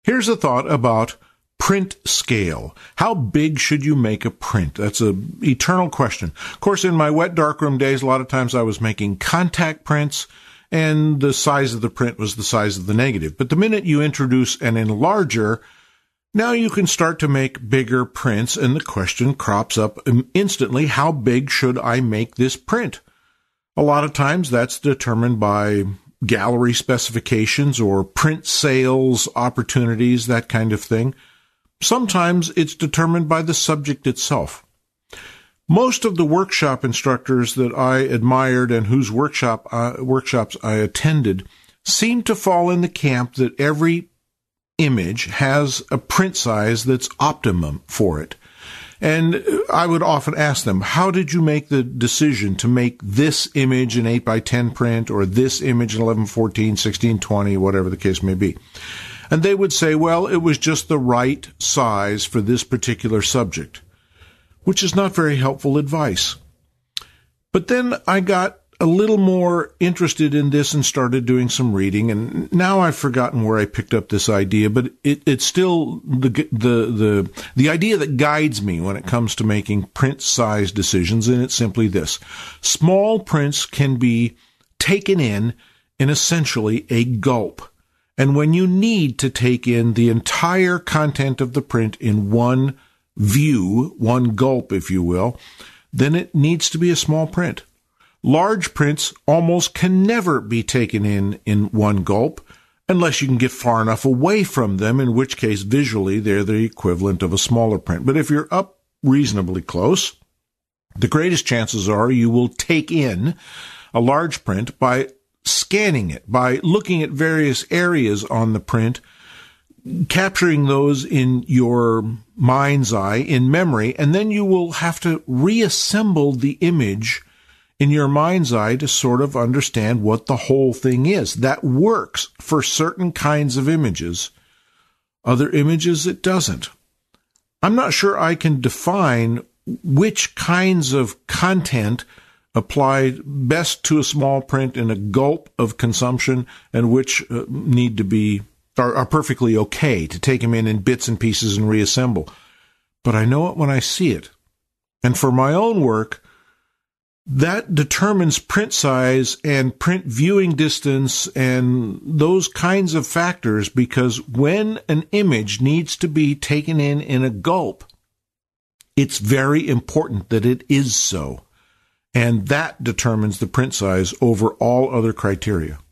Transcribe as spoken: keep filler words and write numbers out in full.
Here's a thought about print scale. How big should you make a print? That's an eternal question. Of course, in my wet darkroom days, a lot of times I was making contact prints, and the size of the print was the size of the negative. But the minute you introduce an enlarger, now you can start to make bigger prints, and the question crops up instantly, how big should I make this print? A lot of times that's determined by gallery specifications or print sales opportunities, that kind of thing. Sometimes it's determined by the subject itself. Most of the workshop instructors that I admired and whose workshop uh, workshops I attended seem to fall in the camp that every image has a print size that's optimum for it. And I would often ask them, how did you make the decision to make this image an eight by ten print or this image an eleven fourteen, sixteen twenty, whatever the case may be? And they would say, well, it was just the right size for this particular subject, which is not very helpful advice. But then I got a little more interested in this and started doing some reading, and now I've forgotten where I picked up this idea, but it, it's still the, the, the, the idea that guides me when it comes to making print size decisions, and it's simply this. Small prints can be taken in in essentially a gulp. And when you need to take in the entire content of the print in one view, one gulp, if you will, then it needs to be a small print. Large prints almost can never be taken in in one gulp unless you can get far enough away from them, in which case visually they're the equivalent of a smaller print. But if you're up reasonably close, the greatest chances are you will take in a large print by scanning it, by looking at various areas on the print, capturing those in your mind's eye, in memory, and then you will have to reassemble the image in your mind's eye to sort of understand what the whole thing is. That works for certain kinds of images. Other images, it doesn't. I'm not sure I can define which kinds of content apply best to a small print in a gulp of consumption and which uh, need to be, are, are perfectly okay to take them in in bits and pieces and reassemble. But I know it when I see it. And for my own work, that determines print size and print viewing distance and those kinds of factors, because when an image needs to be taken in in a gulp, it's very important that it is so. And that determines the print size over all other criteria.